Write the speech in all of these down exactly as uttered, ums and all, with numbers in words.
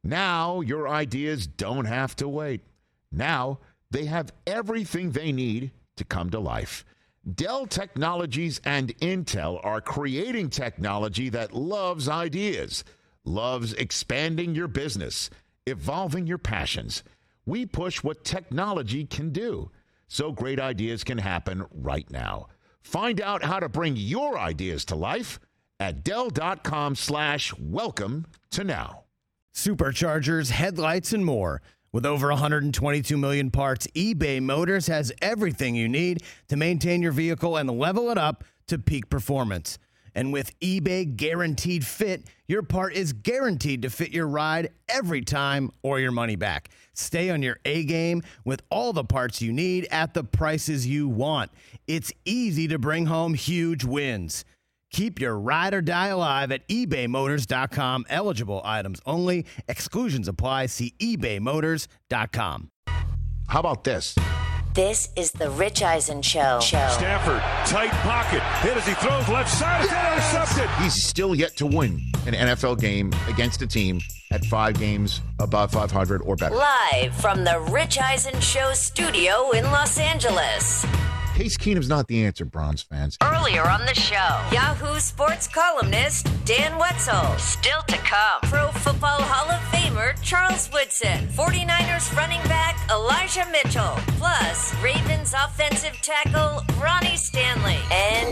Now your ideas don't have to wait. Now they have everything they need to come to life. Dell Technologies and Intel are creating technology that loves ideas, loves expanding your business, evolving your passions. We push what technology can do, so great ideas can happen right now. Find out how to bring your ideas to life at Dell.com slash welcome to now. Superchargers, headlights, and more. With over one hundred twenty-two million parts, eBay Motors has everything you need to maintain your vehicle and level it up to peak performance. And with eBay Guaranteed Fit, your part is guaranteed to fit your ride every time or your money back. Stay on your A game with all the parts you need at the prices you want. It's easy to bring home huge wins. Keep your ride or die alive at ebay motors dot com. Eligible items only. Exclusions apply. See ebay motors dot com. How about this? This is the Rich Eisen Show. Show. Stafford, tight pocket. Hit as he throws left side. Yes! Intercepted. He's still yet to win an N F L game against a team at five games above five hundred or better. Live from the Rich Eisen Show studio in Los Angeles. Case Keenum's not the answer, Browns fans. Earlier on the show, Yahoo Sports columnist Dan Wetzel. Still to come, Pro Football Hall of Famer Charles Woodson. forty-niners running back Elijah Mitchell. Plus, Ravens offensive tackle Ronnie Stanley. And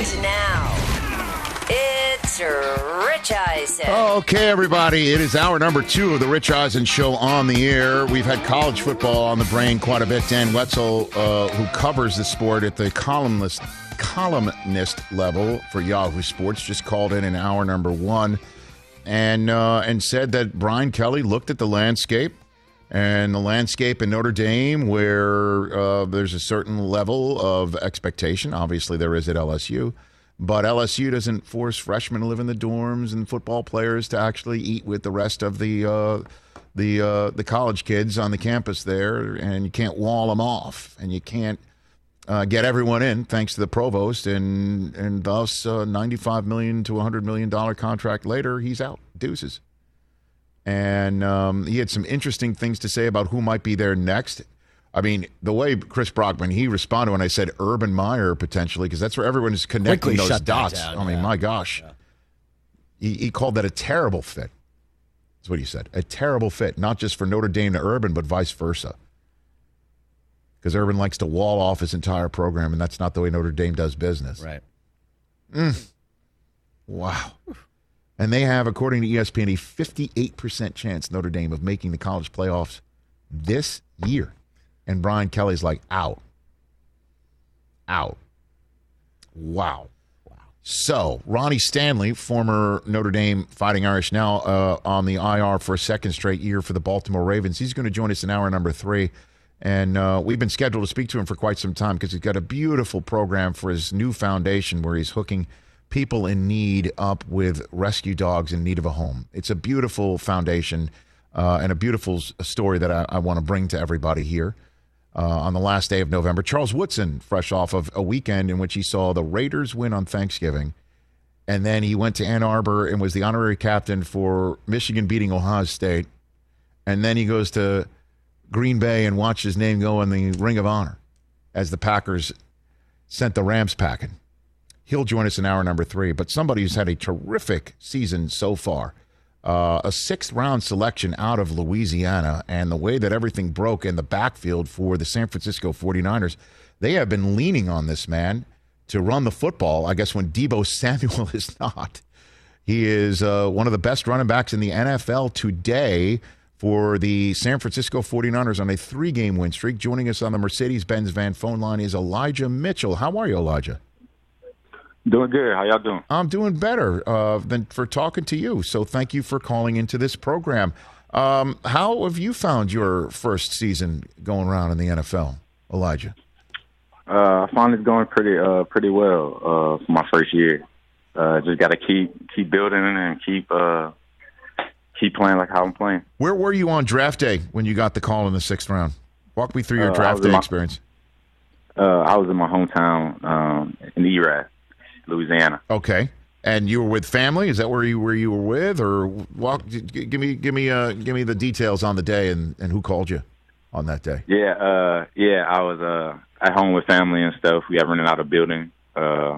now, it's Rich Eisen. Okay, everybody. It is hour number two of the Rich Eisen Show on the air. We've had college football on the brain quite a bit. Dan Wetzel, uh, who covers the sport at the columnist columnist level for Yahoo Sports, just called in in hour number one and uh, and said that Brian Kelly looked at the landscape and the landscape in Notre Dame where uh, there's a certain level of expectation. Obviously, there is at L S U. But L S U doesn't force freshmen to live in the dorms and football players to actually eat with the rest of the uh, the uh, the college kids on the campus there, and you can't wall them off, and you can't uh, get everyone in thanks to the provost, and and thus uh, ninety-five million dollars to one hundred million dollars contract later, he's out, deuces. And um, he had some interesting things to say about who might be there next. I mean, the way Chris Brockman, he responded when I said Urban Meyer potentially, because that's where everyone is connecting Quickly those dots. Down, I mean, yeah. my gosh. Yeah. He, he called that a terrible fit. That's what he said. A terrible fit, not just for Notre Dame to Urban, but vice versa. Because Urban likes to wall off his entire program, and that's not the way Notre Dame does business. Right. Mm. Wow. And they have, according to E S P N, a fifty-eight percent chance, Notre Dame, of making the college playoffs this year. And Brian Kelly's like, out. Out. Wow. Wow. So, Ronnie Stanley, former Notre Dame Fighting Irish, now uh, on the I R for a second straight year for the Baltimore Ravens. He's going to join us in hour number three. And uh, we've been scheduled to speak to him for quite some time because he's got a beautiful program for his new foundation where he's hooking people in need up with rescue dogs in need of a home. It's a beautiful foundation uh, and a beautiful story that I, I want to bring to everybody here. Uh, on the last day of November, Charles Woodson, fresh off of a weekend in which he saw the Raiders win on Thanksgiving, and then he went to Ann Arbor and was the honorary captain for Michigan beating Ohio State, and then he goes to Green Bay and watched his name go in the Ring of Honor as the Packers sent the Rams packing. He'll join us in hour number three, but somebody who's had a terrific season so far. Uh, a sixth-round selection out of Louisiana, and the way that everything broke in the backfield for the San Francisco forty-niners, they have been leaning on this man to run the football, I guess, when Deebo Samuel is not. He is uh, one of the best running backs in the N F L today for the San Francisco forty-niners on a three-game win streak. Joining us on the Mercedes-Benz van phone line is Elijah Mitchell. How are you, Elijah? Doing good. How y'all doing? I'm doing better uh, than for talking to you. So thank you for calling into this program. Um, how have you found your first season going around in the N F L, Elijah? Uh, I found it going pretty, uh, pretty well uh, for my first year. Uh, just got to keep, keep building and keep, uh, keep playing like how I'm playing. Where were you on draft day when you got the call in the sixth round? Walk me through your Uh, I draft was day in my- experience. Uh, I was in my hometown um, in Erath, Louisiana. Okay. And you were with family? Is that where you where you were with, or walk? g- Give me give me uh, give me the details on the day and, and who called you on that day. Yeah, uh, yeah, I was uh, at home with family and stuff. We had rented out a building uh,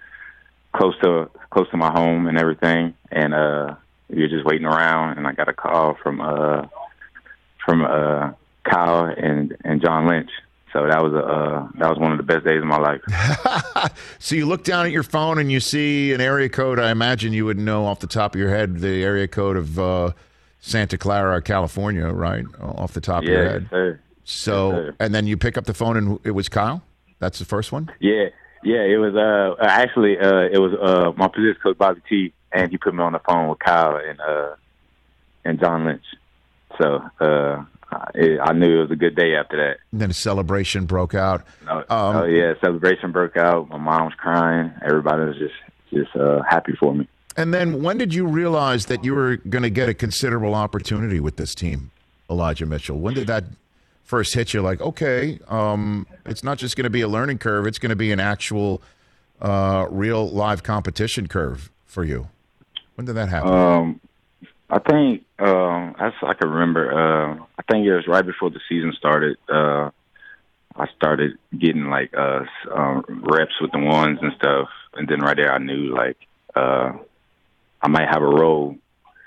close to close to my home and everything, and uh, we were just waiting around. And I got a call from uh, from uh, Kyle and, and John Lynch. So that was a uh, that was one of the best days of my life. So you look down at your phone and you see an area code. I imagine you would know off the top of your head the area code of uh, Santa Clara, California, right? Off the top Yeah, of your yes, head. sir. So, Yes, sir. and then you pick up the phone and it was Kyle? That's the first one? Yeah, yeah. It was uh, actually uh, it was uh, my position coach Bobby T, and he put me on the phone with Kyle and uh, and John Lynch. So uh, it, I knew it was a good day after that. And then a celebration broke out. Oh, Um, oh yeah, celebration broke out. My mom was crying. Everybody was just just uh, happy for me. And then when did you realize that you were going to get a considerable opportunity with this team, Elijah Mitchell? When did that first hit you? Like, okay, um, it's not just going to be a learning curve. It's going to be an actual, uh, real live competition curve for you. When did that happen? Um, I think um, I, I can remember. Uh, I think it was right before the season started. Uh, I started getting like uh, s- um, reps with the ones and stuff, and then right there I knew like uh, I might have a role.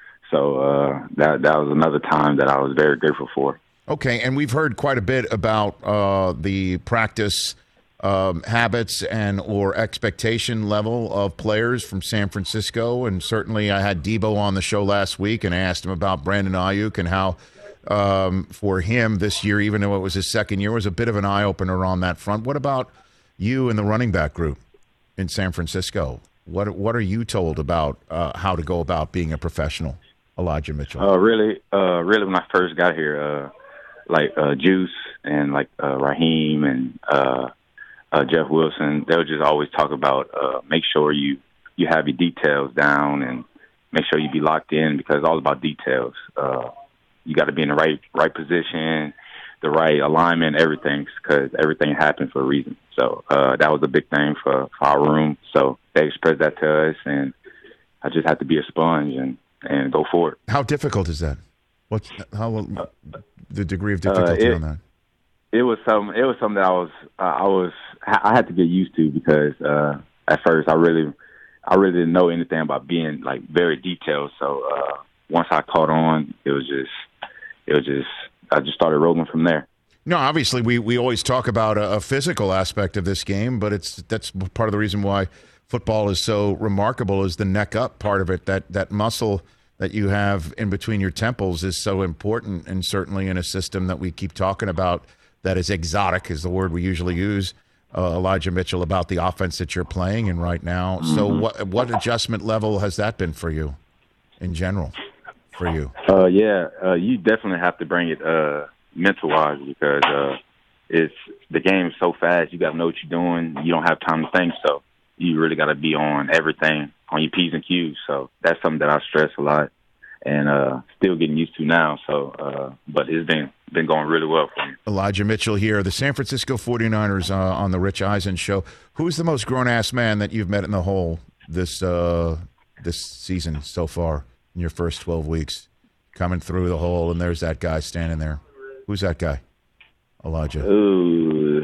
So uh, that that was another time that I was very grateful for. Okay, and we've heard quite a bit about uh, the practice um, habits and or expectation level of players from San Francisco, and certainly I had Debo on the show last week and I asked him about Brandon Ayuk and how um, for him this year, even though it was his second year, was a bit of an eye-opener on that front. What about you and the running back group in San Francisco? What what are you told about uh, how to go about being a professional, Elijah Mitchell? Uh, really, uh, really, when I first got here, uh, like uh, Juice and like uh, Raheem and uh, uh, Jeff Wilson, they would just always talk about uh, make sure you, you have your details down and make sure you be locked in because it's all about details. Uh, you got to be in the right right position, the right alignment, everything, because everything happens for a reason. So uh, that was a big thing for, for our room. So they expressed that to us, and I just had to be a sponge and, and go for it. How difficult is that? What's how the degree of difficulty Uh, it- on that? It was some. It was something that I was. Uh, I was. I had to get used to because uh, at first I really, I really didn't know anything about being like very detailed. So uh, once I caught on, it was just. It was just. I just started rolling from there. No, obviously we, we always talk about a, a physical aspect of this game, but it's that's part of the reason why football is so remarkable is the neck up part of it. That that muscle that you have in between your temples is so important, and certainly in a system that we keep talking about that is exotic is the word we usually use, uh, Elijah Mitchell, about the offense that you're playing in right now. Mm-hmm. So what what adjustment level has that been for you in general, for you? Uh, yeah, uh, you definitely have to bring it uh, mental wise because uh, it's the game is so fast. You got to know what you're doing. You don't have time to think, so you really got to be on everything, on your P's and Q's. So that's something that I stress a lot and uh, still getting used to now. So, uh, but it's been been going really well for me. Elijah Mitchell here, the San Francisco forty-niners uh, on the Rich Eisen show. Who's the most grown-ass man that you've met in the hole this uh, this season so far in your first twelve weeks? Coming through the hole, and there's that guy standing there. Who's that guy, Elijah? Ooh.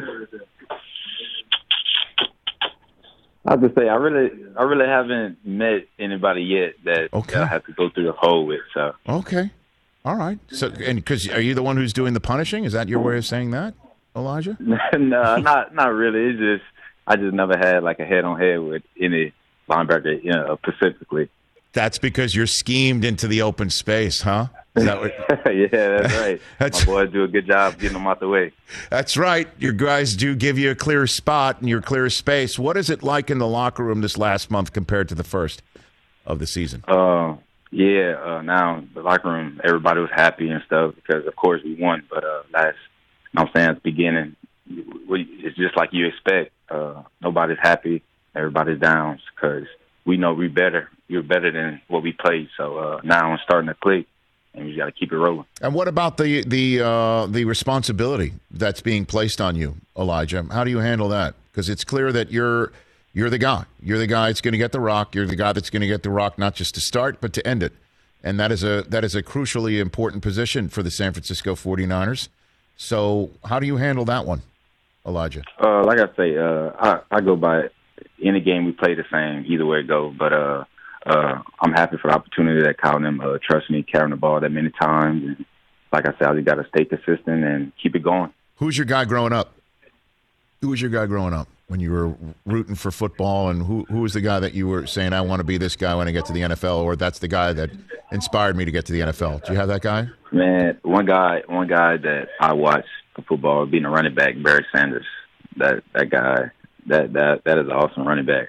I have to say, I really, I really haven't met anybody yet that, Okay. that I have to go through the hole with. So, Okay. All right. So, and because are you the one who's doing the punishing? Is that your way of saying that, Elijah? no, not not really. It's just I just never had like a head on head with any linebacker, you know, specifically. That's because you're schemed into the open space, huh? Is that what? Yeah, that's right. That's- My boys do a good job getting them out the way. That's right. Your guys do give you a clear spot and your clear space. What is it like in the locker room this last month compared to the first of the season? Uh, yeah. Uh, now the locker room, everybody was happy and stuff because, of course, we won. But uh, last, you know what I'm saying, at the beginning, we, it's just like you expect. Uh, nobody's happy. Everybody's down because we know we better. You're better than what we played. So uh, now I'm starting to click, and we got to keep it rolling. And what about the the uh, the responsibility that's being placed on you, Elijah? How do you handle that? Because it's clear that you're You're the guy. You're the guy that's going to get the rock. You're the guy that's going to get the rock not just to start, but to end it. And that is a that is a crucially important position for the San Francisco forty-niners. So how do you handle that one, Elijah? Uh, like I say, uh, I, I go by any game we play the same, either way it go. But uh, uh, I'm happy for the opportunity that Kyle and them uh, trust me carrying the ball that many times. And like I said, I just got to stay consistent and keep it going. Who's your guy growing up? Who was your guy growing up when you were rooting for football? And who who was the guy that you were saying, I want to be this guy when I get to the N F L, or that's the guy that inspired me to get to the N F L? Do you have that guy? Man, one guy one guy that I watched for football being a running back, Barry Sanders. That that guy, that that that is an awesome running back.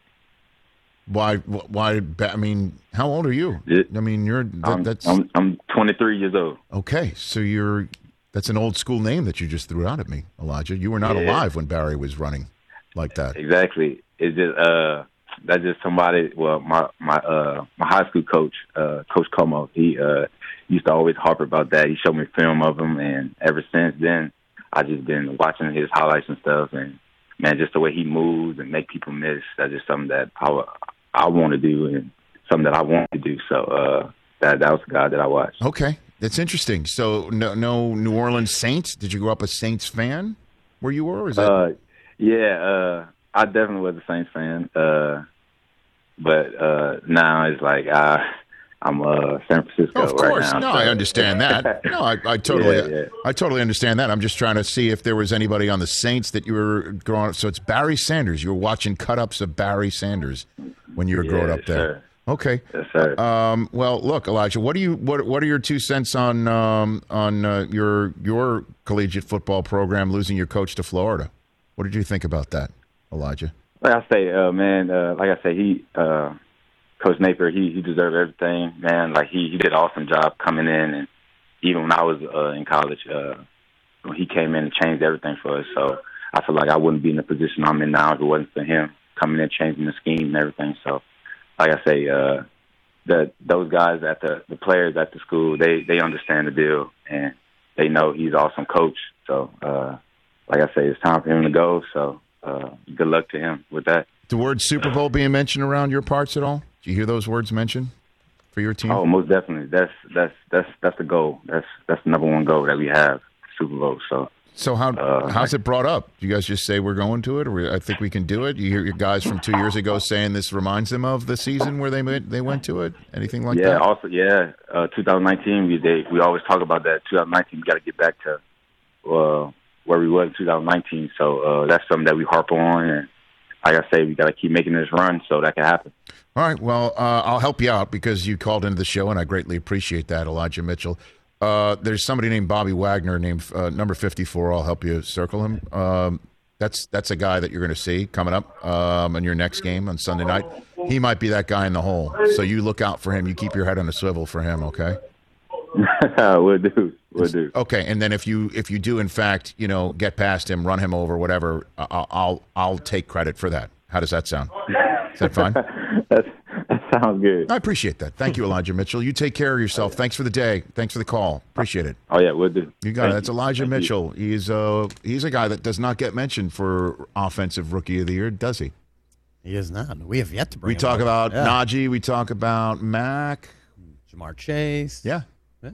Why? Why? I mean, how old are you? It, I mean, you're that, I'm, that's I'm I'm twenty-three years old. Okay, so you're that's an old school name that you just threw out at me, Elijah. You were not Yeah. alive when Barry was running like that. Exactly. It's just uh, that's just somebody. Well, my my uh my high school coach, uh, Coach Como, he uh used to always harp about that. He showed me film of him, and ever since then, I just been watching his highlights and stuff. And man, just the way he moves and make people miss, that's just something that I I want to do and something that I want to do. So uh, that that was the guy that I watched. Okay, that's interesting. So no, no New Orleans Saints. Did you grow up a Saints fan? Where you were? Or is that? Uh, yeah, uh, I definitely was a Saints fan. Uh, but uh, now it's like uh, I'm uh, San Francisco Oh, of course. right now. No, so. I understand that. No, I, I totally, Yeah, yeah. I totally understand that. I'm just trying to see if there was anybody on the Saints that you were growing up. So it's Barry Sanders. You were watching cut-ups of Barry Sanders when you were growing Yes, up there. sir. Okay. Yes, sir. Um, well, look, Elijah, what do you what what are your two cents on um, on uh, your your collegiate football program losing your coach to Florida? What did you think about that, Elijah? Like I say, uh, man, uh, like I say, he, uh, Coach Napier, he, he deserved everything, man. Like, he, he did an awesome job coming in. And even when I was uh, in college, uh, when he came in and changed everything for us. So I feel like I wouldn't be in the position I'm in now if it wasn't for him coming in, changing the scheme and everything. So, like I say, uh, the, those guys at the, the players at the school, they, they understand the deal, and they know he's an awesome coach. So, uh, like I say, it's time for him to go. So, uh, good luck to him with that. The word Super Bowl being mentioned around your parts at all? Do you hear those words mentioned for your team? Oh, most definitely. That's that's that's that's the goal. That's that's the number one goal that we have, Super Bowl. So, so how uh, how's it brought up? Do you guys just say we're going to it, or we, I think we can do it? You hear your guys from two years ago saying this reminds them of the season where they made, they went to it? Anything like yeah. that? Also, yeah. Uh, twenty nineteen, we they, we always talk about that. twenty nineteen, we got to get back to uh, where we were in twenty nineteen. So uh, that's something that we harp on, and like I say, we got to keep making this run so that can happen. All right. Well, uh, I'll help you out because you called into the show, and I greatly appreciate that, Elijah Mitchell. Uh, there's somebody named Bobby Wagner, named uh, number fifty-four. I'll help you circle him. Um, that's that's a guy that you're going to see coming up um, in your next game on Sunday night. He might be that guy in the hole. So you look out for him. You keep your head on a swivel for him, okay? We'll do. We'll do. Okay, and then if you if you do in fact, you know, get past him, run him over, whatever, I'll I'll, I'll take credit for that. How does that sound? Is that fine? That's, that sounds good. I appreciate that. Thank you, Elijah Mitchell. You take care of yourself. Thanks for the day. Thanks for the call. Appreciate it. Oh yeah, we'll do. You got Thank it. That's you. Elijah Thank Mitchell. He's uh he's a guy that does not get mentioned for offensive rookie of the year, does he? He is not. We have yet to bring We him talk up. about yeah. Najee. We talk about Mac. Jamar Chase. Yeah. Yeah.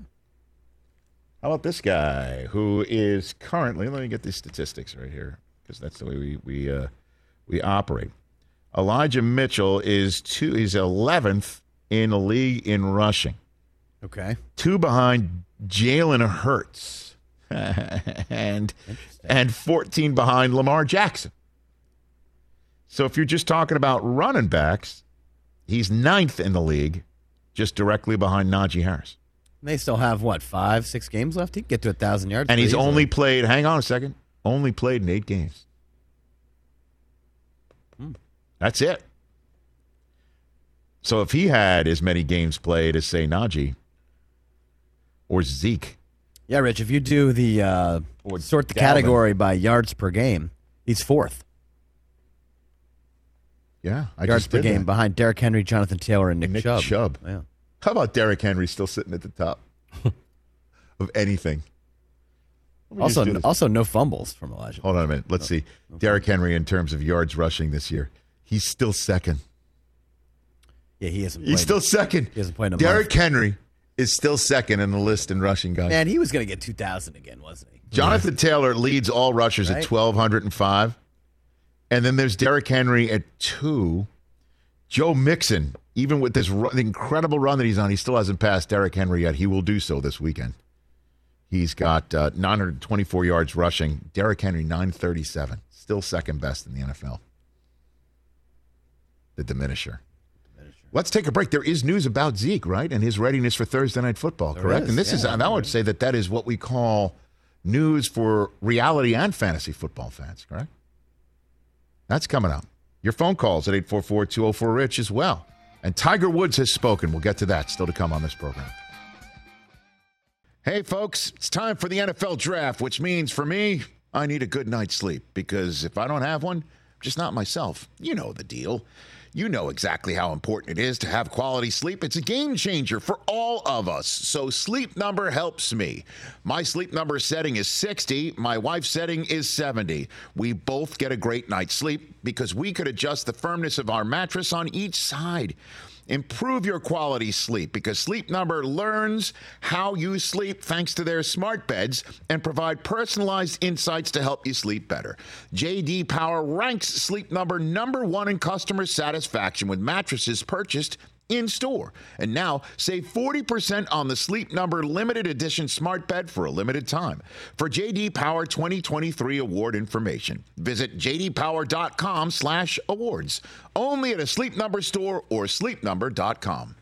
How about this guy who is currently? Let me get these statistics right here because that's the way we we uh, we operate. Elijah Mitchell is two. He's eleventh in the league in rushing. Okay. Two behind Jalen Hurts, and and fourteen behind Lamar Jackson. So if you're just talking about running backs, he's ninth in the league, just directly behind Najee Harris. They still have, what, five, six games left? He can get to one thousand yards. And he's pretty only easily. played, hang on a second, only played in eight games. Hmm. That's it. So if he had as many games played as, say, Najee or Zeke. Yeah, Rich, if you do the uh, Or sort the Dalvin. category by yards per game, he's fourth. Yeah, I yards just per did game that. behind Derrick Henry, Jonathan Taylor, and Nick, Nick Chubb. Chubb. Yeah. How about Derrick Henry still sitting at the top of anything? Let me just Also, do this. also no fumbles from Elijah. Hold on a minute. Let's see. Derrick Henry in terms of yards rushing this year. He's still second. Yeah, he hasn't. He's still second. He hasn't played in a Derrick month. Henry is still second in the list in rushing guys. Man, he was going to get two thousand again, wasn't he? Jonathan Taylor leads all rushers Right. at twelve oh five. And then there's Derrick Henry at two. Joe Mixon, even with this run, the incredible run that he's on, he still hasn't passed Derrick Henry yet. He will do so this weekend. He's got uh, nine hundred twenty-four yards rushing. Derrick Henry, nine thirty-seven. Still second best in the N F L. The diminisher. Let's take a break. There is news about Zeke, right? And his readiness for Thursday Night Football, There correct? is, and this yeah, is, and I would say that that is what we call news for reality and fantasy football fans, correct? That's coming up. Your phone calls at eight four four, two oh four, RICH as well. And Tiger Woods has spoken. We'll get to that still to come on this program. Hey, folks, it's time for the N F L draft, which means for me, I need a good night's sleep because if I don't have one, I'm just not myself. You know the deal. You know exactly how important it is to have quality sleep. It's a game changer for all of us. So Sleep Number helps me. My Sleep Number setting is sixty. My wife's setting is seventy. We both get a great night's sleep because we could adjust the firmness of our mattress on each side. Improve your quality sleep because Sleep Number learns how you sleep thanks to their smart beds and provide personalized insights to help you sleep better. J D Power ranks Sleep Number number one in customer satisfaction with mattresses purchased in store. And now save forty percent on the Sleep Number limited edition smart bed for a limited time. For J D Power twenty twenty-three award information, visit jdpower.com slash awards. Only at a Sleep Number store or sleep number dot com.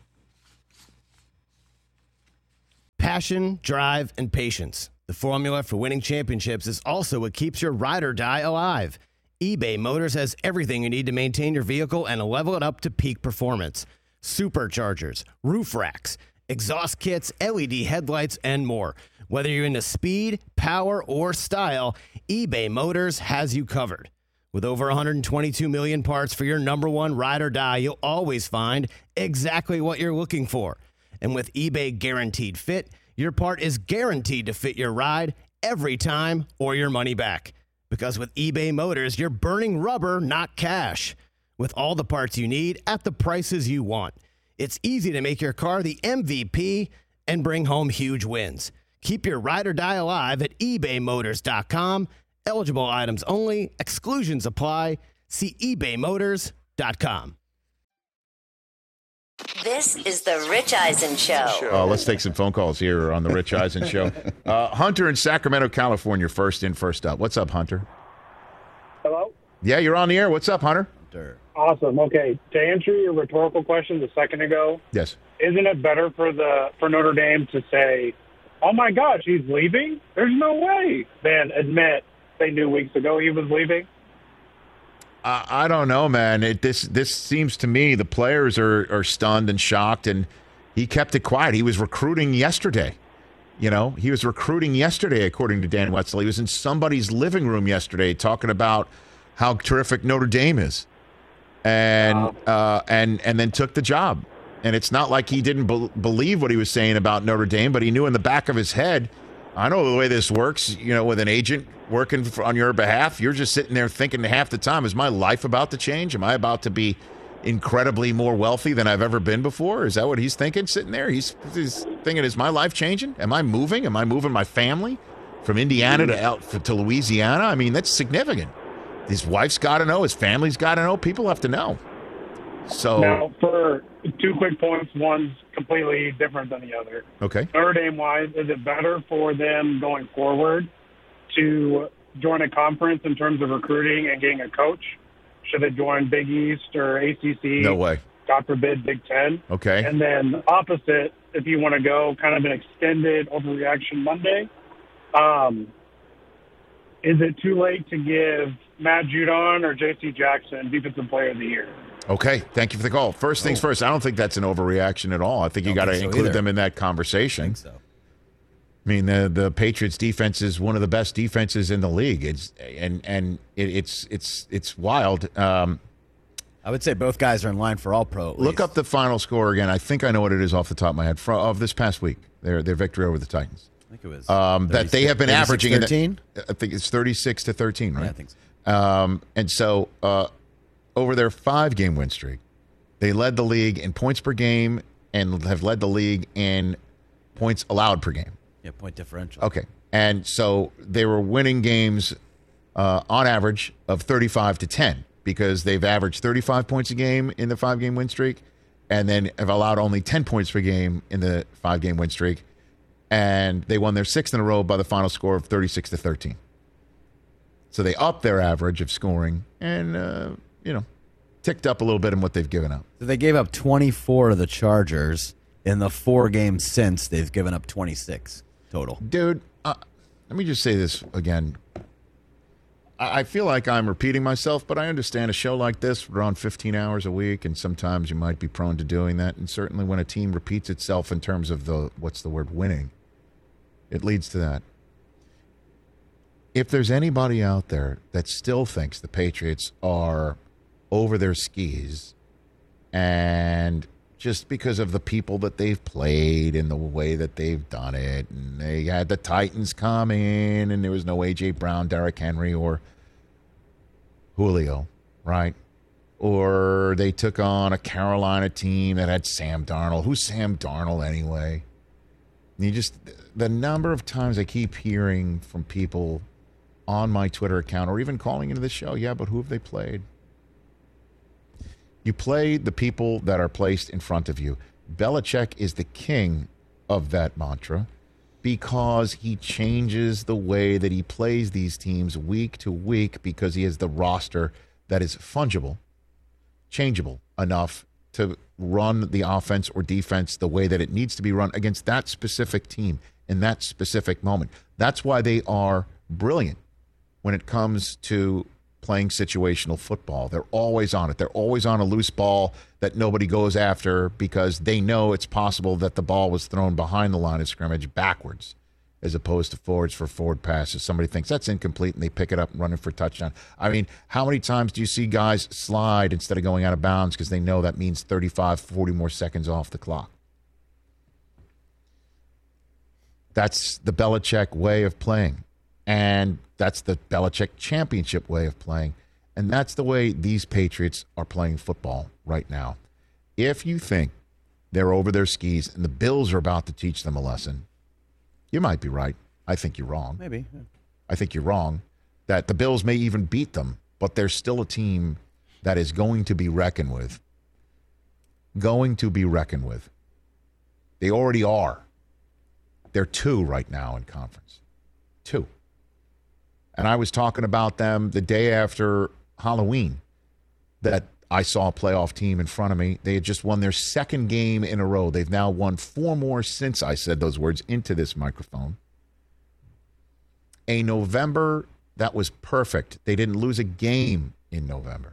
Passion, drive, and patience. The formula for winning championships is also what keeps your ride or die alive. eBay Motors has everything you need to maintain your vehicle and level it up to peak performance. Superchargers, roof racks, exhaust kits, L E D headlights, and more. Whether you're into speed, power, or style, eBay Motors has you covered. With over one hundred twenty-two million parts for your number one ride or die, you'll always find exactly what you're looking for. And with eBay Guaranteed Fit, your part is guaranteed to fit your ride every time or your money back. Because with eBay Motors, you're burning rubber, not cash. With all the parts you need at the prices you want. It's easy to make your car the M V P and bring home huge wins. Keep your ride or die alive at ebay motors dot com. Eligible items only. Exclusions apply. See ebay motors dot com. This is the Rich Eisen Show. Uh, let's take some phone calls here on the Rich Eisen Show. Uh, Hunter in Sacramento, California, first in, first up. What's up, Hunter? Hello? Yeah, you're on the air. What's up, Hunter? Awesome. Okay, to answer your rhetorical question a second ago, Yes. isn't it better for the for Notre Dame to say, "Oh my gosh, he's leaving"? There's no way. Than admit they knew weeks ago he was leaving. Uh, I don't know, man. It, this this seems to me the players are, are stunned and shocked, and he kept it quiet. He was recruiting yesterday. You know, he was recruiting yesterday, according to Dan Wetzel. He was in somebody's living room yesterday talking about how terrific Notre Dame is, and uh, and and then took the job. And it's not like he didn't be- believe what he was saying about Notre Dame, but he knew in the back of his head, I know the way this works, you know, with an agent working for, on your behalf, you're just sitting there thinking half the time, is my life about to change? Am I about to be incredibly more wealthy than I've ever been before? Is that what he's thinking sitting there? He's, he's thinking, is my life changing? Am I moving? Am I moving my family from Indiana to out to Louisiana? I mean, that's significant. His wife's got to know. His family's got to know. People have to know. So Now, for two quick points, one's completely different than the other. Okay. Notre Dame-wise, is it better for them going forward to join a conference in terms of recruiting and getting a coach? Should they join Big East or A C C? No way. God forbid, Big Ten. Okay. And then opposite, if you want to go kind of an extended overreaction Monday, um, is it too late to give Matt Judon or J C Jackson Defensive Player of the Year? Okay, thank you for the call. First things first, I don't think that's an overreaction at all. I think you got to think so include either. them in that conversation. I think so. I mean, the the Patriots defense is one of the best defenses in the league. It's and and it, it's it's it's wild. Um, I would say both guys are in line for all pro. At look least. up the final score again. I think I know what it is off the top of my head from, of this past week. Their their victory over the Titans. I think it was Um, that they have been averaging. in the- thirteen. I think it's thirty-six to thirteen, right? Yeah, I think so. Um, and so uh, over their five-game win streak, they led the league in points per game and have led the league in points allowed per game. Yeah, point differential. Okay. And so they were winning games uh, on average of thirty-five to ten because they've averaged thirty-five points a game in the five-game win streak and then have allowed only ten points per game in the five-game win streak. And they won their sixth in a row by the final score of thirty-six to thirteen. So they upped their average of scoring and, uh, you know, ticked up a little bit in what they've given up. So they gave up twenty-four to the Chargers. In the four games since, they've given up twenty-six total. Dude, uh, let me just say this again. I, I feel like I'm repeating myself, but I understand a show like this, we're on fifteen hours a week, and sometimes you might be prone to doing that. And certainly when a team repeats itself in terms of the, what's the word, winning, it leads to that. If there's anybody out there that still thinks the Patriots are over their skis and just because of the people that they've played and the way that they've done it, and they had the Titans come in and there was no A J Brown, Derrick Henry, or Julio, right? Or they took on a Carolina team that had Sam Darnold. Who's Sam Darnold anyway? And you just, the number of times I keep hearing from people on my Twitter account or even calling into the show, yeah, but who have they played? You play the people that are placed in front of you. Belichick is the king of that mantra because he changes the way that he plays these teams week to week because he has the roster that is fungible, changeable enough to run the offense or defense the way that it needs to be run against that specific team in that specific moment. That's why they are brilliant when it comes to playing situational football. They're always on it. They're always on a loose ball that nobody goes after because they know it's possible that the ball was thrown behind the line of scrimmage backwards as opposed to forwards for forward passes. Somebody thinks that's incomplete and they pick it up and run it for a touchdown. I mean, how many times do you see guys slide instead of going out of bounds because they know that means thirty-five, forty more seconds off the clock? That's the Belichick way of playing. And that's the Belichick championship way of playing. And that's the way these Patriots are playing football right now. If you think they're over their skis and the Bills are about to teach them a lesson, you might be right. I think you're wrong. Maybe. Yeah. I think you're wrong. That the Bills may even beat them, but they're still a team that is going to be reckoned with. Going to be reckoned with. They already are. They're two right now in conference. Two. And I was talking about them the day after Halloween that I saw a playoff team in front of me. They had just won their second game in a row. They've now won four more since I said those words into this microphone. A November that was perfect. They didn't lose a game in November.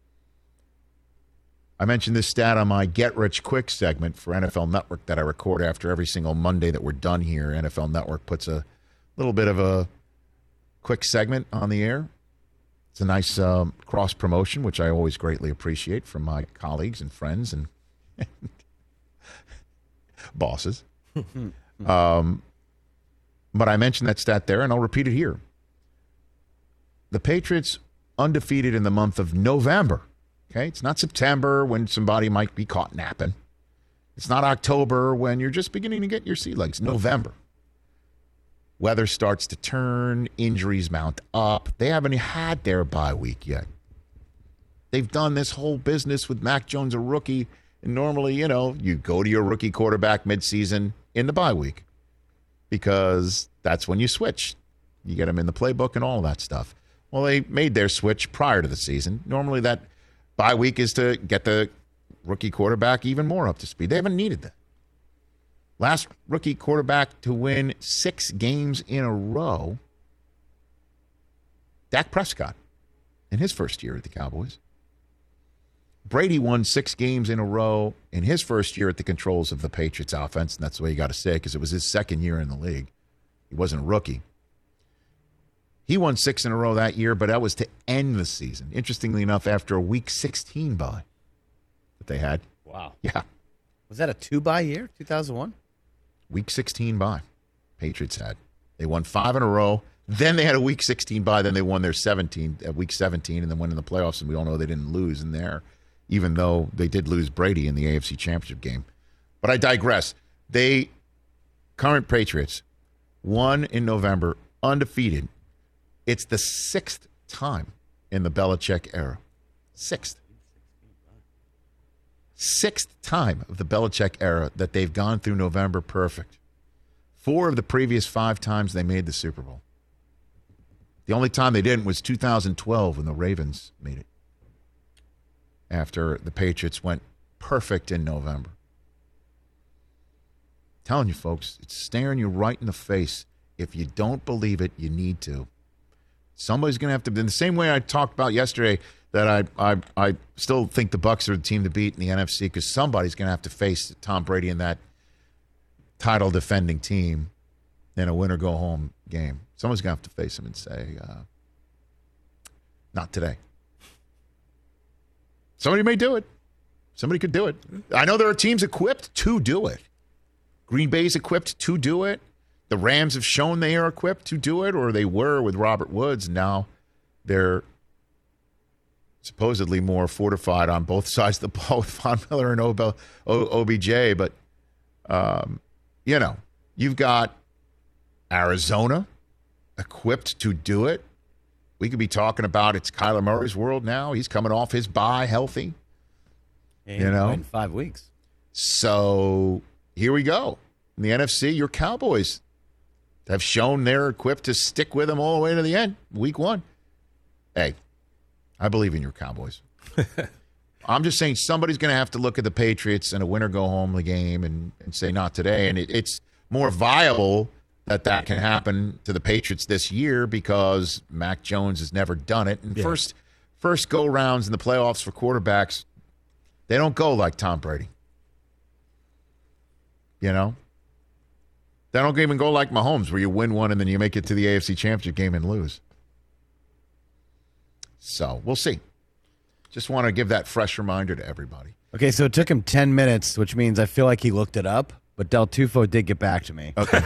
I mentioned this stat on my Get Rich Quick segment for N F L Network that I record after every single Monday that we're done here. N F L Network puts a little bit of a quick segment on the air. It's a nice um, cross promotion, which I always greatly appreciate from my colleagues and friends and, and bosses. um, but I mentioned that stat there, and I'll repeat it here. The Patriots undefeated in the month of November. Okay, it's not September when somebody might be caught napping. It's not October when you're just beginning to get your sea legs. November. Weather starts to turn, injuries mount up. They haven't had their bye week yet. They've done this whole business with Mac Jones, a rookie, and normally, you know, you go to your rookie quarterback midseason in the bye week because that's when you switch. You get them in the playbook and all of that stuff. Well, they made their switch prior to the season. Normally that bye week is to get the rookie quarterback even more up to speed. They haven't needed that. Last rookie quarterback to win six games in a row, Dak Prescott, in his first year at the Cowboys. Brady won six games in a row in his first year at the controls of the Patriots offense, and that's the way you got to say it because it was his second year in the league. He wasn't a rookie. He won six in a row that year, but that was to end the season. Interestingly enough, after a week sixteen bye that they had. Wow. Yeah. Was that a two-bye year, two thousand one? Week sixteen bye, Patriots had. They won five in a row. Then they had a Week sixteen bye. Then they won their seventeen at Week seventeen, and then went in the playoffs. And we all know they didn't lose in there, even though they did lose Brady in the A F C Championship game. But I digress. They current Patriots won in November, undefeated. It's the sixth time in the Belichick era. Sixth. Sixth time of the Belichick era that they've gone through November perfect. Four of the previous five times they made the Super Bowl. The only time they didn't was two thousand twelve when the Ravens made it. After the Patriots went perfect in November. I'm telling you, folks, it's staring you right in the face. If you don't believe it, you need to. Somebody's going to have to, in the same way I talked about yesterday, that I I I still think the Bucs are the team to beat in the N F C because somebody's going to have to face Tom Brady in that title defending team in a win or go home game. Someone's going to have to face him and say, uh, not today. Somebody may do it. Somebody could do it. I know there are teams equipped to do it. Green Bay's equipped to do it. The Rams have shown they are equipped to do it, or they were with Robert Woods. Now they're supposedly more fortified on both sides of the ball with Von Miller and O B J. But, um, you know, you've got Arizona equipped to do it. We could be talking about it's Kyler Murray's world now. He's coming off his bye healthy. Yeah, you know, in five weeks. So here we go. In the N F C, your Cowboys have shown they're equipped to stick with them all the way to the end, week one. Hey, I believe in your Cowboys. I'm just saying somebody's going to have to look at the Patriots in a win-or-go-home game and, and say, not today. And it, it's more viable that that can happen to the Patriots this year because Mac Jones has never done it. And Yeah. first, first go-rounds in the playoffs for quarterbacks, they don't go like Tom Brady. You know? They don't even go like Mahomes, where you win one and then you make it to the A F C Championship game and lose. So we'll see. Just want to give that fresh reminder to everybody. Okay, so it took him ten minutes, which means I feel like he looked it up, but Del Tufo did get back to me. Okay.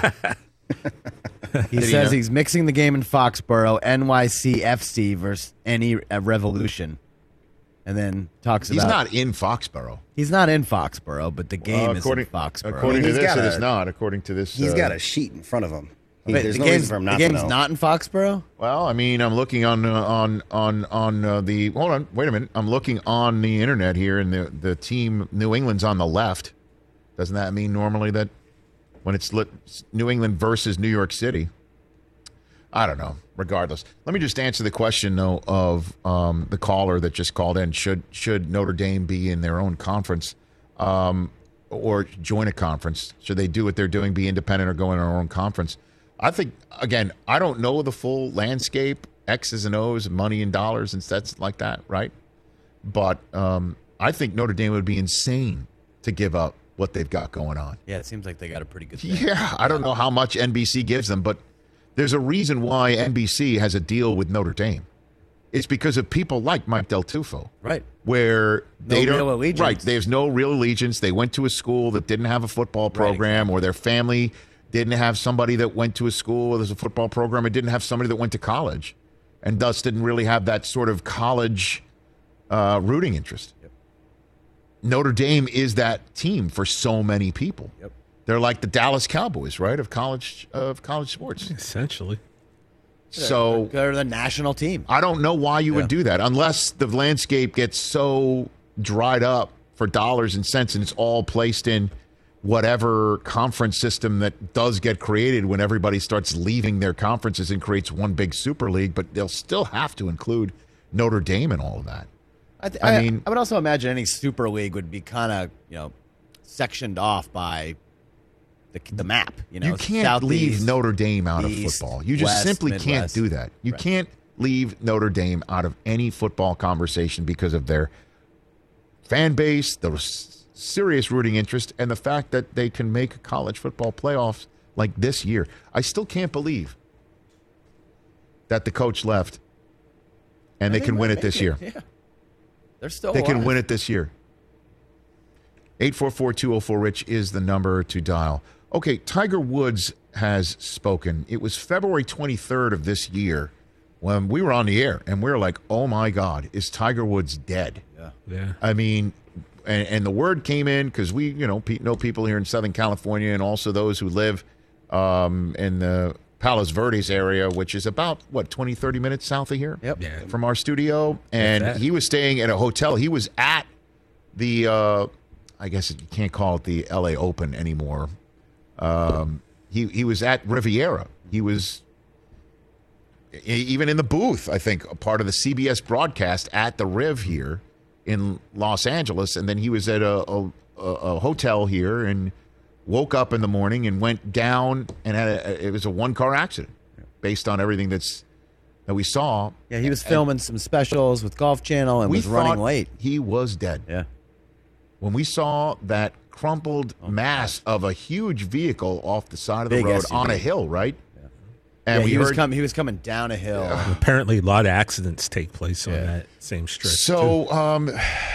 He Did he says know? he's mixing the game in Foxborough, N Y C F C versus any uh, Revolution. And then talks He's about... not in Foxborough. He's not in Foxborough, but the game Uh, is in Foxborough. According to He's this, got it a- is not. According to this, He's uh, got a sheet in front of him. He- Wait, there's the no game's, reason for him the not game's to know. not in Foxborough? Well, I mean, I'm looking on uh, on on on uh, the. Hold on, wait a minute. I'm looking on the internet here, and the the team New England's on the left. Doesn't that mean normally that when it's lit, New England versus New York City? I don't know. Regardless, let me just answer the question though of um, the caller that just called in. Should should Notre Dame be in their own conference um, or join a conference? Should they do what they're doing, be independent, or go in our own conference? I think, again, I don't know the full landscape, X's and O's, money and dollars and stats like that, right? But um, I think Notre Dame would be insane to give up what they've got going on. Yeah, it seems like they got a pretty good thing. Yeah, I don't know how much N B C gives them, but there's a reason why N B C has a deal with Notre Dame. It's because of people like Mike Del Tufo. Right. Where they No don't, real allegiance. Right. There's no real allegiance. They went to a school that didn't have a football program, or their family didn't have somebody that went to a school where there's a football program. It didn't have somebody that went to college, and thus didn't really have that sort of college uh, rooting interest. Yep. Notre Dame is that team for so many people. Yep. They're like the Dallas Cowboys, right, of college of college sports. Essentially. So They're the national team. I don't know why you Yeah. would do that unless the landscape gets so dried up for dollars and cents and it's all placed in whatever conference system that does get created when everybody starts leaving their conferences and creates one big super league, but they'll still have to include Notre Dame and all of that. I, th- I I mean- I would also imagine any Super League would be kind of, you know, sectioned off by the, the map. You know, You can't Southeast, leave Notre Dame out of East, football. You just West, simply can't Midwest. do that. You Right. can't leave Notre Dame out of any football conversation because of their fan base, the s- serious rooting interest, and the fact that they can make college football playoffs like this year. I still can't believe that the coach left and they can win it this year. Yeah. They're still They can alive. win it this year. eight four four, two oh four, RICH is the number to dial. Okay, Tiger Woods has spoken. It was February twenty-third of this year when we were on the air, and we were like, oh, my God, is Tiger Woods dead? Yeah. Yeah. I mean, and, and the word came in because we, you know, pe- know people here in Southern California and also those who live um, in the Palos Verdes area, which is about, what, twenty, thirty minutes south of here? Yep. Yeah. From our studio. And that. he was staying at a hotel. He was at the, uh, I guess you can't call it the L A Open anymore. Um, he, he was at Riviera. He was even in the booth, I think, a part of the C B S broadcast at the Riv here in Los Angeles. And then he was at a, a, a hotel here and woke up in the morning and went down and had a, it was a one-car accident based on everything that's that we saw. Yeah, he was filming some specials with Golf Channel and we was running thought late. He was dead. Yeah. When we saw that crumpled mass of a huge vehicle off the side of the Big road S U V. on a hill, right? Yeah. And Yeah, we he was heard, coming. He was coming down a hill. Apparently, a lot of accidents take place on Yeah. that same stretch. So too. um,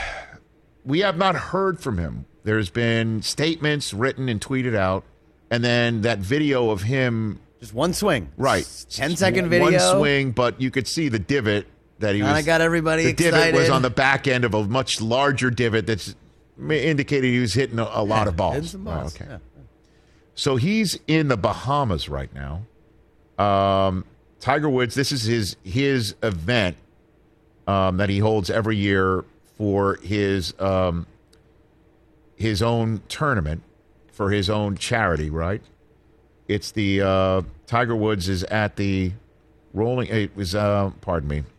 we have not heard from him. There's been statements written and tweeted out, and then that video of him. Just one swing. Right. ten second video. One swing, but you could see the divot that he was. Kinda got everybody the excited. divot was on the back end of a much larger divot that's indicated he was hitting a, a lot Yeah, of balls. hitting some balls. Oh, okay. Yeah. So he's in the Bahamas right now. Um, Tiger Woods, this is his his event um, that he holds every year for his um, his own tournament for his own charity, right? It's the uh, Tiger Woods is at the rolling. It was uh, pardon me.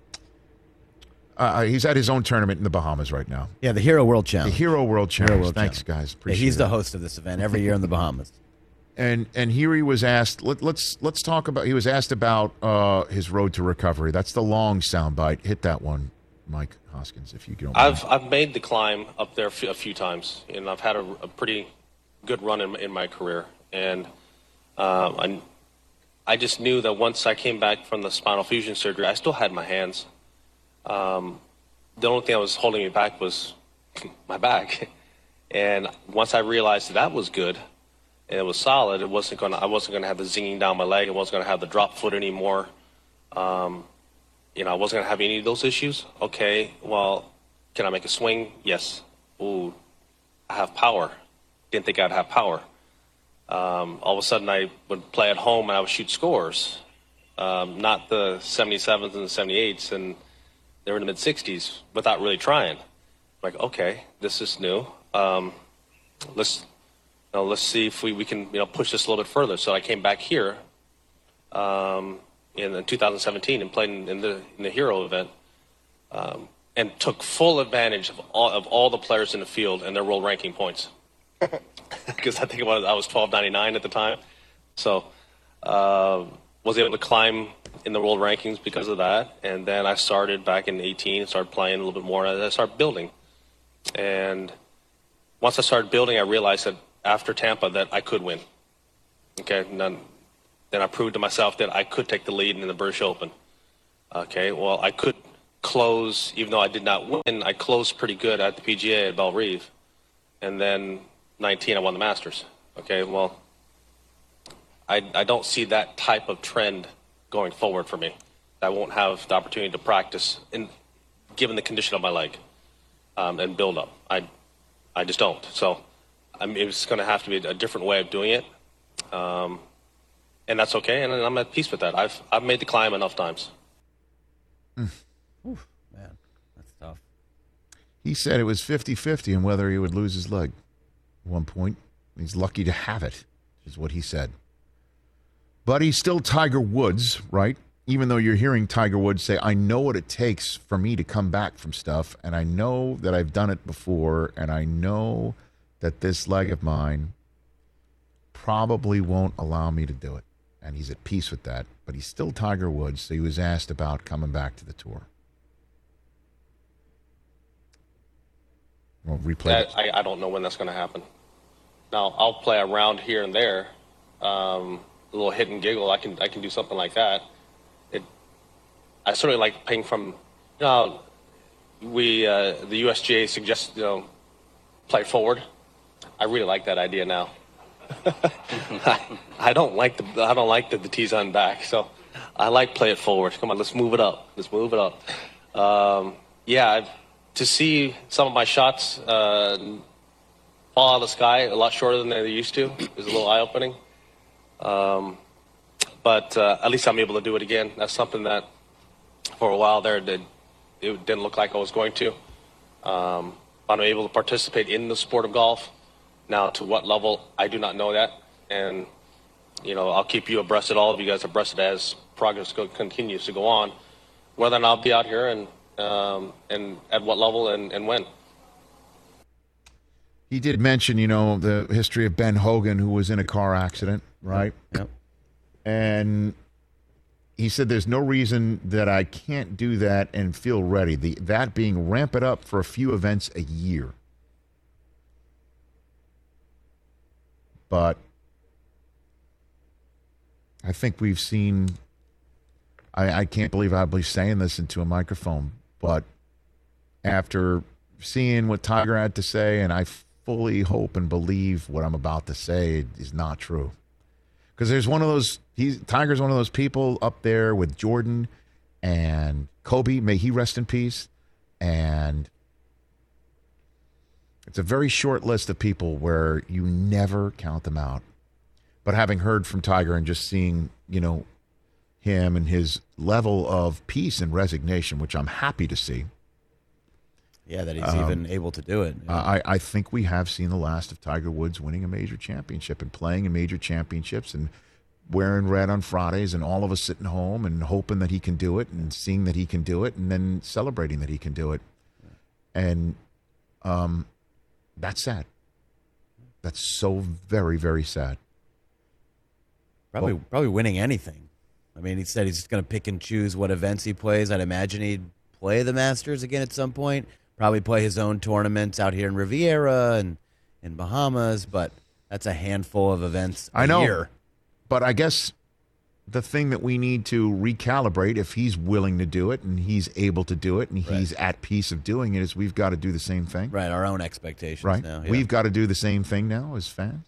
Uh, he's at his own tournament in the Bahamas right now. Yeah, the Hero World The Challenge. Hero World Challenge. Hero World Thanks, Challenge. guys. Yeah, Appreciate he's it. the host of this event every year in the Bahamas. And and here he was asked. Let, let's let's talk about. He was asked about uh, his road to recovery. That's the long soundbite. Hit that one, Mike Hoskins, if you don't. I've I've made the climb up there a few, a few times, and I've had a, a pretty good run in, in my career. And um, I I just knew that once I came back from the spinal fusion surgery, I still had my hands. Um, the only thing that was holding me back was my back. And once I realized that, that was good and it was solid, it wasn't gonna I wasn't gonna have the zinging down my leg. I wasn't gonna have the drop foot anymore. Um, you know, I wasn't gonna have any of those issues. Okay, well, can I make a swing? Yes. Ooh, I have power. Didn't think I'd have power. Um, all of a sudden, I would play at home and I would shoot scores, um, not the seventy-sevens and the seventy-eights, and they were in the mid sixties without really trying. Like, okay, this is new. Um, let's, you know, let's see if we, we can, you know, push this a little bit further. So I came back here um, in, in two thousand seventeen and played in, in the in the Hero event, um, and took full advantage of all of all the players in the field and their world ranking points. Because I think about it, I was twelve ninety-nine at the time, so uh, was able to climb in the world rankings because of that. And then I started back in eighteen, started playing a little bit more, and I started building. And once I started building, I realized that after Tampa that I could win. Okay, and then, then I proved to myself that I could take the lead in the British Open. Okay, well, I could close, even though I did not win, I closed pretty good at the P G A at Belle Reve. And then nineteen, I won the Masters. Okay, well, I, I don't see that type of trend going forward for me. I won't have the opportunity to practice, in, given the condition of my leg, um, and build up. I, I just don't. So I mean, it's going to have to be a different way of doing it, um, and that's okay. And I'm at peace with that. I've I've made the climb enough times. Mm. Oof, man, that's tough. He said it was fifty-fifty on whether he would lose his leg at one point. He's lucky to have it, is what he said. But he's still Tiger Woods, right? Even though you're hearing Tiger Woods say, I know what it takes for me to come back from stuff, and I know that I've done it before, and I know that this leg of mine probably won't allow me to do it. And he's at peace with that. But he's still Tiger Woods, so he was asked about coming back to the tour. We'll replay That, it. I, I don't know when that's going to happen. Now, I'll play around here and there, um, a little hit and giggle. I can I can do something like that. It, I certainly like playing from, you know, we uh, the U S G A suggests, you know, play forward. I really like that idea now. I, I don't like the I don't like the, the tees on back, so I like play it forward. Come on, let's move it up. Let's move it up. Um, yeah, I've, to see some of my shots uh, fall out of the sky a lot shorter than they used to is a little eye-opening. Um, but uh, at least I'm able to do it again. That's something that for a while there did, it didn't look like I was going to. Um, I'm able to participate in the sport of golf. Now, to what level, I do not know that. And, you know, I'll keep you abreast, all of you guys abreast as progress go, continues to go on, whether or not I'll be out here and um, and at what level and, and when. He did mention, you know, the history of Ben Hogan, who was in a car accident, right? Yep. And he said there's no reason that I can't do that and feel ready. The, that being ramp it up for a few events a year. But I think we've seen, I, I can't believe I'll be saying this into a microphone, but after seeing what Tiger had to say, and I fully hope and believe what I'm about to say is not true. Because there's one of those, he's, Tiger's one of those people up there with Jordan and Kobe, may he rest in peace, and it's a very short list of people where you never count them out. But having heard from Tiger and just seeing, you know, him and his level of peace and resignation, which I'm happy to see. Yeah, that he's um, even able to do it. Uh, I, I think we have seen the last of Tiger Woods winning a major championship and playing in major championships and wearing red on Fridays and all of us sitting home and hoping that he can do it and seeing that he can do it and then celebrating that he can do it. And um, that's sad. That's so very, very sad. Probably, Well, probably winning anything. I mean, he said he's just going to pick and choose what events he plays. I'd imagine he'd play the Masters again at some point. Probably play his own tournaments out here in Riviera and in Bahamas, but that's a handful of events a I know, year. But I guess the thing that we need to recalibrate, if he's willing to do it and he's able to do it and Right. he's at peace of doing it, is we've got to do the same thing. Right, our own expectations Right. now. Yeah. We've got to do the same thing now as fans.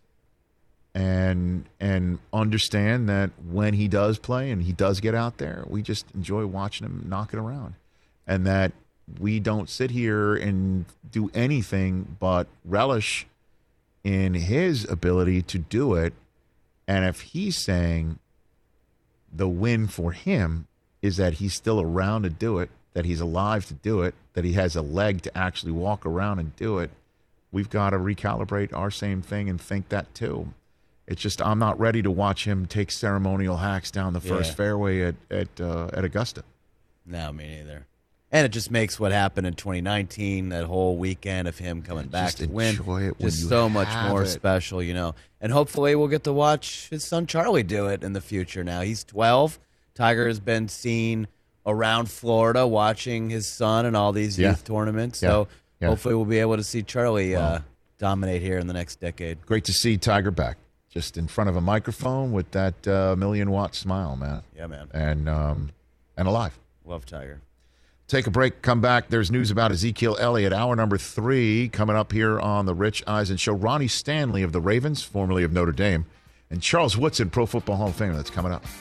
And and understand that when he does play and he does get out there, we just enjoy watching him knock it around. And that we don't sit here and do anything but relish in his ability to do it. And if he's saying the win for him is that he's still around to do it, that he's alive to do it, that he has a leg to actually walk around and do it, we've got to recalibrate our same thing and think that too. It's just I'm not ready to watch him take ceremonial hacks down the first Yeah. fairway at at, uh, at Augusta. No, me neither. And it just makes what happened in twenty nineteen, that whole weekend of him coming back Just to win, enjoy it when just you so much have more it. special, you know. And hopefully we'll get to watch his son Charlie do it in the future now. He's twelve. Tiger has been seen around Florida watching his son in all these Yeah. youth tournaments. Yeah. So Yeah. hopefully we'll be able to see Charlie uh, dominate here in the next decade. Great to see Tiger back, just in front of a microphone with that uh, million watt smile, man. Yeah, man. And um, and alive. Love Tiger. Take a break, come back. There's news about Ezekiel Elliott. Hour number three coming up here on the Rich Eisen Show. Ronnie Stanley of the Ravens, formerly of Notre Dame, and Charles Woodson, Pro Football Hall of Famer. That's coming up.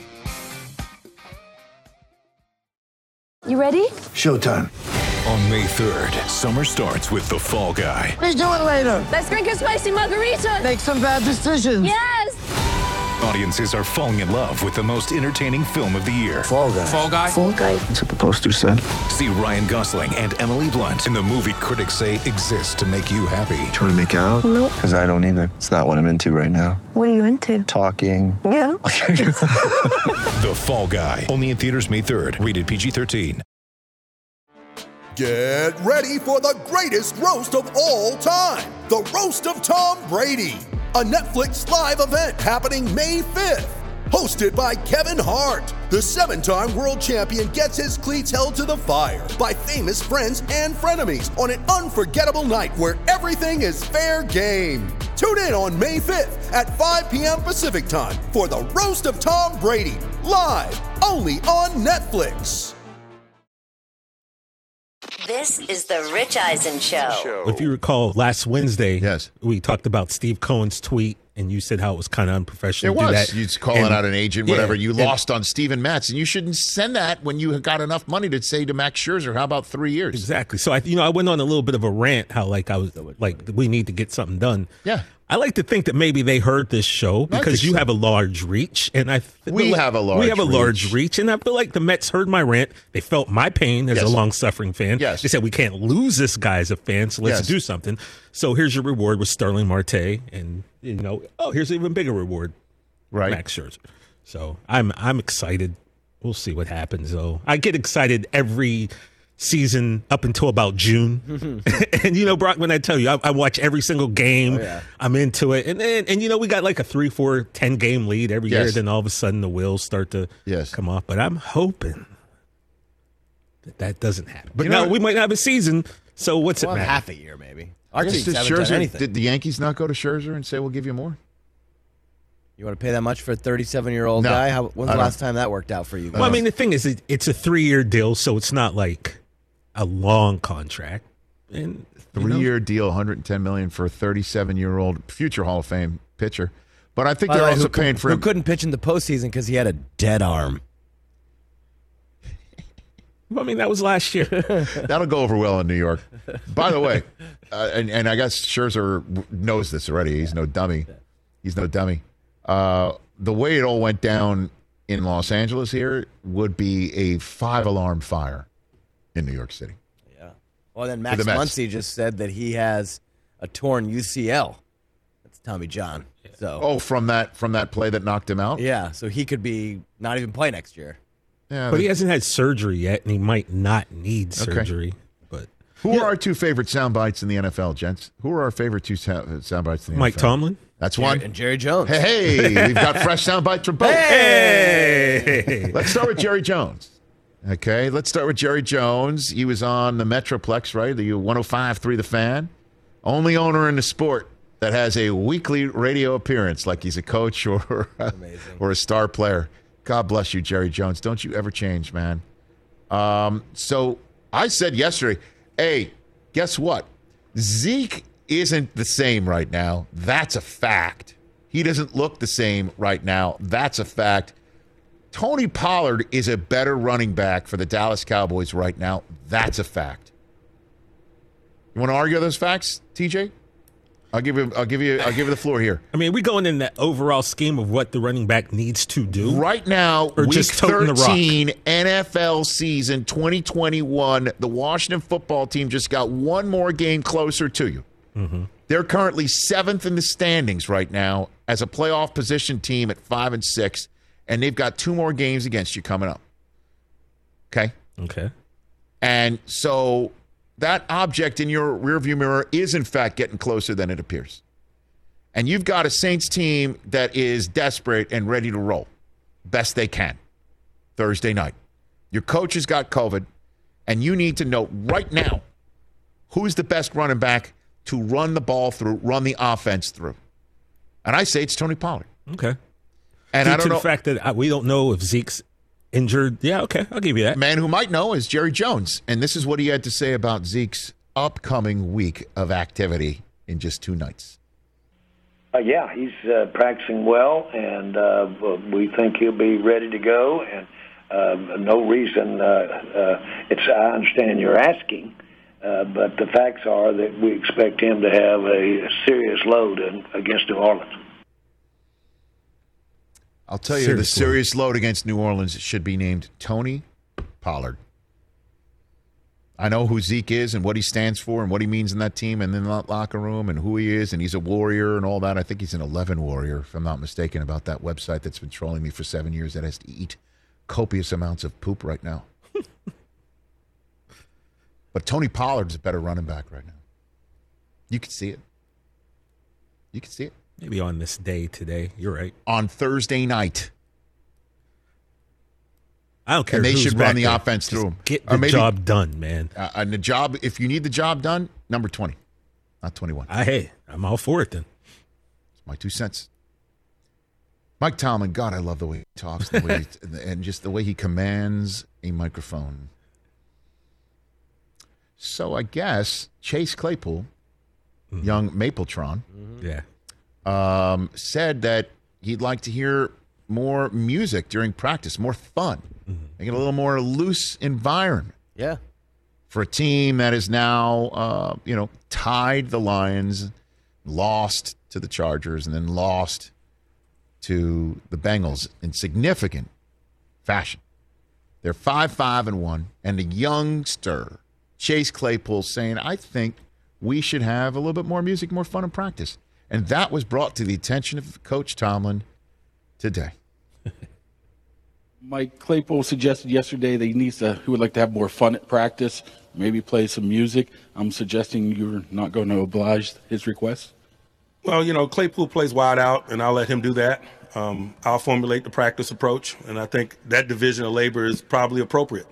You ready? Showtime. On May third, summer starts with The Fall Guy. Let's do it later. Let's drink a spicy margarita. Make some bad decisions. Yes. Audiences are falling in love with the most entertaining film of the year. Fall Guy. Fall Guy. Fall guy. That's what the poster said. See Ryan Gosling and Emily Blunt in the movie critics say exists to make you happy. Trying to make it out? Nope. Because I don't either. It's not what I'm into right now. What are you into? Talking. Yeah. The Fall Guy. Only in theaters May third. Rated P G thirteen. Get ready for the greatest roast of all time, the Roast of Tom Brady, a Netflix live event happening May fifth. Hosted by Kevin Hart, the seven-time world champion gets his cleats held to the fire by famous friends and frenemies on an unforgettable night where everything is fair game. Tune in on May fifth at five p.m. Pacific time for the Roast of Tom Brady, live only on Netflix. This is the Rich Eisen Show. If you recall, last Wednesday, yes, we talked about Steve Cohen's tweet and you said how it was kind of unprofessional. It to do was. that. You're calling And- out an agent, yeah, whatever. You and- lost on Steven Matz, and you shouldn't send that when you got enough money to say to Max Scherzer, how about three years? Exactly. So I, you know, I went on a little bit of a rant how like I was like we need to get something done. Yeah. I like to think that maybe they heard this show I because think you so. have a large reach, and I feel We like- have a large we have a large reach. reach, and I feel like the Mets heard my rant. They felt my pain as Yes. a long suffering fan. Yes. They said we can't lose this guy as a fan, so let's Yes. do something. So here's your reward with Sterling Marte, and you know, oh, here's an even bigger reward, Right. Max Scherzer. So I'm I'm excited. We'll see what happens, though. I get excited every season up until about June. And, you know, Brock, when I tell you, I, I watch every single game. Oh, yeah. I'm into it. And, then and, you know, we got like a three, four, ten game lead every year. Yes. Then all of a sudden the wheels start to Yes. come off. But I'm hoping that that doesn't happen. But You know now what? we might not have a season. So what's Well, it matter? half a year maybe. Our Yes, teams did, haven't done Scherzer, anything. did the Yankees not go to Scherzer and say, we'll give you more? You want to pay that much for a thirty-seven-year-old No, guy? How, when's I the don't. last time that worked out for you? Well, I mean, the thing is, it, it's a three year deal. So it's not like a long contract. And you know, Three-year deal, one hundred ten million dollars for a thirty-seven-year-old future Hall of Fame pitcher. But I think By the they're way, also who, paying for who him. couldn't pitch in the postseason because he had a dead arm. I mean, that was last year. That'll go over well in New York. By the way, uh, and, and I guess Scherzer knows this already. He's no dummy. He's no dummy. Uh, the way it all went down in Los Angeles here would be a five-alarm fire in New York City. Yeah. Well, then Max the Mets. Muncy just said that he has a torn U C L. That's Tommy John. So Oh, from that from that play that knocked him out? yeah, so he could be not even play next year. Yeah, But the- he hasn't had surgery yet, and he might not need Okay. surgery. But Who are our two favorite sound bites in the N F L, gents? Who are our favorite two sound, sound bites in the Mike N F L? Tomlin. That's Jerry- one. and Jerry Jones. Hey, hey, we've got fresh sound bites from both. Hey! Let's start with Jerry Jones. Okay, let's start with Jerry Jones. He was on the Metroplex, right? The one oh five point three The Fan. Only owner in the sport that has a weekly radio appearance, like he's a coach or a, or a star player. God bless you, Jerry Jones. Don't you ever change, man. Um, so I said yesterday, hey, guess what? Zeke isn't the same right now. That's a fact. He doesn't look the same right now. That's a fact. Tony Pollard is a better running back for the Dallas Cowboys right now. That's a fact. You want to argue those facts, T J? I'll give you. I'll give you. I'll give you the floor here. I mean, are we going in that overall scheme of what the running back needs to do? Right now, Or week just toting the rock? thirteen N F L season twenty twenty-one, the Washington football team just got one more game closer to you. Mm-hmm. They're currently seventh in the standings right now as a playoff position team at five and six, and they've got two more games against you coming up. Okay? Okay. And so that object in your rearview mirror is, in fact, getting closer than it appears. And you've got a Saints team that is desperate and ready to roll best they can Thursday night. Your coach has got COVID, and you need to know right now who's the best running back to run the ball through, run the offense through. And I say it's Tony Pollard. Okay. And Due I don't to know. the fact that uh, we don't know if Zeke's injured. Yeah, okay, I'll give you that. Man who might know is Jerry Jones. And this is what he had to say about Zeke's upcoming week of activity in just two nights. Uh, yeah, he's uh, practicing well, and uh, we think he'll be ready to go. And uh, no reason, uh, uh, it's, I understand you're asking, uh, but the facts are that we expect him to have a serious load in, against New Orleans. I'll tell you, Serious the serious load against New Orleans should be named Tony Pollard. I know who Zeke is and what he stands for and what he means in that team and in that locker room and who he is, and he's a warrior and all that. I think he's an eleven warrior, if I'm not mistaken, about that website that's been trolling me for seven years that has to eat copious amounts of poop right now. But Tony Pollard's a better running back right now. You can see it. You can see it. Maybe on this day today. You're right. On Thursday night. I don't care. And they who's should back run the there. offense Just through him. Get Or the maybe- job done, man. Uh, and the job, if you need the job done, number twenty, not twenty-one. I, hey, I'm all for it then. It's my two cents. Mike Tomlin, God, I love the way he talks, the way he, and just the way he commands a microphone. So I guess Chase Claypool, young Mapletron, Yeah. um, said that he'd like to hear more music during practice, more fun, mm-hmm. make it a little more loose environment. Yeah. For a team that is now, uh, you know, tied the Lions, lost to the Chargers, and then lost to the Bengals in significant fashion. They're five, five, and one, and the youngster Chase Claypool saying, "I think we should have a little bit more music, more fun in practice," and that was brought to the attention of Coach Tomlin today. Mike Claypool suggested yesterday that he needs to. He would like to have more fun at practice, maybe play some music. I'm suggesting you're not going to oblige his request. Well, you know, Claypool plays wide out, and I'll let him do that. Um, I'll formulate the practice approach, and I think that division of labor is probably appropriate.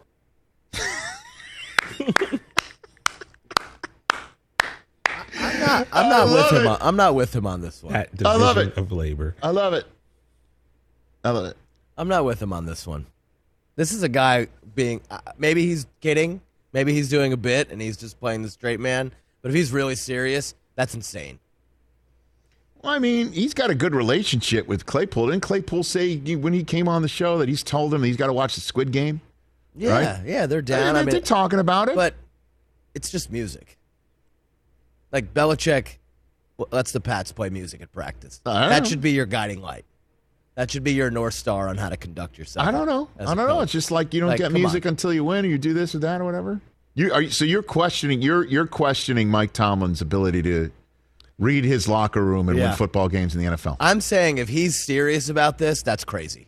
I'm not, I'm not with him. On, I'm not with him on this one. That division I love it. of labor. I love it. I love it. I'm not with him on this one. This is a guy being uh, maybe he's kidding, maybe he's doing a bit, and he's just playing the straight man. But if he's really serious, that's insane. Well, I mean, he's got a good relationship with Claypool. Didn't Claypool say when he came on the show that he's told him that he's got to watch the Squid Game? Yeah, right? yeah, they're down. I mean, I mean, they're talking about it. But it's just music. Like Belichick lets the Pats play music at practice. That know. should be your guiding light. That should be your North Star on how to conduct yourself. I don't know. as I a don't know. coach. It's just like you don't Like, get come music on. until you win, or you do this or that or whatever. You are you, so you're questioning you're you're questioning Mike Tomlin's ability to read his locker room and Yeah. win football games in the N F L. I'm saying if he's serious about this, that's crazy.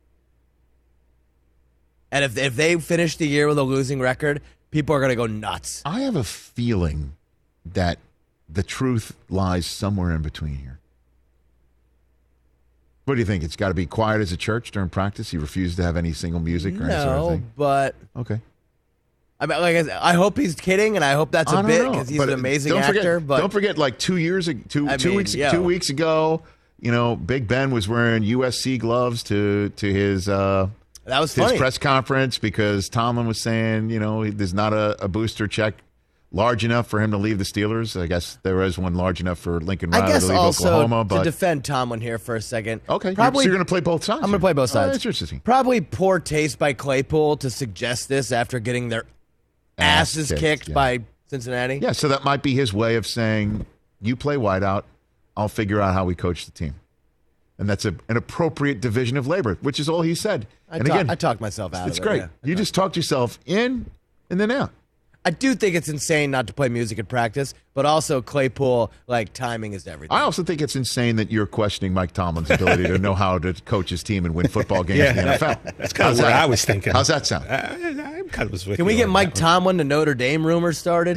And if if they finish the year with a losing record, people are going to go nuts. I have a feeling that the truth lies somewhere in between here. What do you think? It's got to be quiet as a church during practice? He refused to have any single music or any sort of No, thing? but Okay. I mean, like I, said, I hope he's kidding, and I hope that's I a don't bit know, because he's but an amazing don't actor. Forget, but don't forget, like two years, ag- two I two mean, weeks, yo. two weeks ago, you know, Big Ben was wearing U S C gloves to to his uh, that was his funny. press conference because Tomlin was saying, you know, there's not a, a booster check large enough for him to leave the Steelers. I guess there is one large enough for Lincoln Riley I guess to leave also Oklahoma. But to defend Tomlin here for a second. okay, probably so you're going to play both sides. I'm going to play both Oh, sides. that's interesting. Probably poor taste by Claypool to suggest this after getting their Ass asses kicked, kicked yeah. by Cincinnati. Yeah, so that might be his way of saying, you play wideout, I'll figure out how we coach the team. And that's a, an appropriate division of labor, which is all he said. I, and talk, again, I talked myself out it's of it. great. yeah. You just talked yourself in and then out. I do think it's insane not to play music in practice, but also Claypool, like, timing is everything. I also think it's insane that you're questioning Mike Tomlin's ability to know how to coach his team and win football games Yeah, in the N F L. that's kind of How's what that? I was thinking. How's that sound? I, I kind of was with Can you we get on Mike that one. Tomlin to Notre Dame rumors started?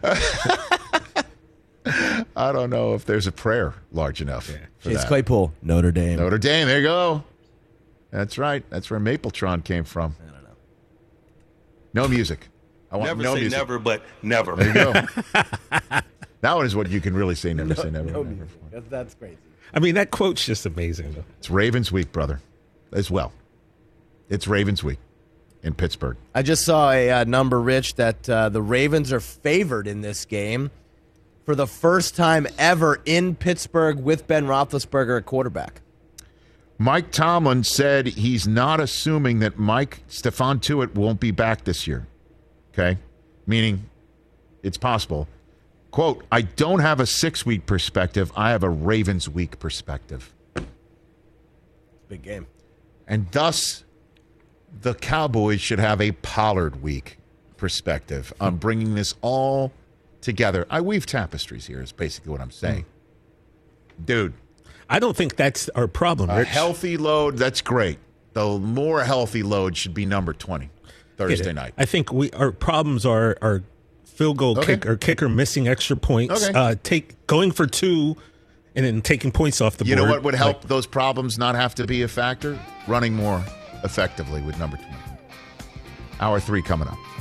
I don't know if there's a prayer large enough. Yeah. For Chase that. Claypool, Notre Dame. Notre Dame, there you go. That's right. That's where Mapletron came from. I don't know. No music. I want Never no say music. never, but never. There you go. That one is what you can really say. Never say never. No never. music. That's, that's crazy. I mean, that quote's just amazing, though. It's Ravens week, brother, as well. It's Ravens week in Pittsburgh. I just saw a uh, number, Rich, that uh, the Ravens are favored in this game for the first time ever in Pittsburgh with Ben Roethlisberger at quarterback. Mike Tomlin said he's not assuming that Mike Stephon Tuitt won't be back this year. Okay? Meaning it's possible. Quote, I don't have a six-week perspective. I have a Ravens week perspective. Big game. And thus, the Cowboys should have a Pollard week perspective on bringing this all together. I weave tapestries here is basically what I'm saying. Dude. I don't think that's our problem, A Rich. healthy load, that's great. The more healthy load should be number twenty Thursday night. I think we our problems are are field goal Okay. kick or kicker missing extra points. Okay. Uh, take going for two and then taking points off the You board. know what would help Like, those problems not have to be a factor? Running more effectively with number twenty. Hour three coming up.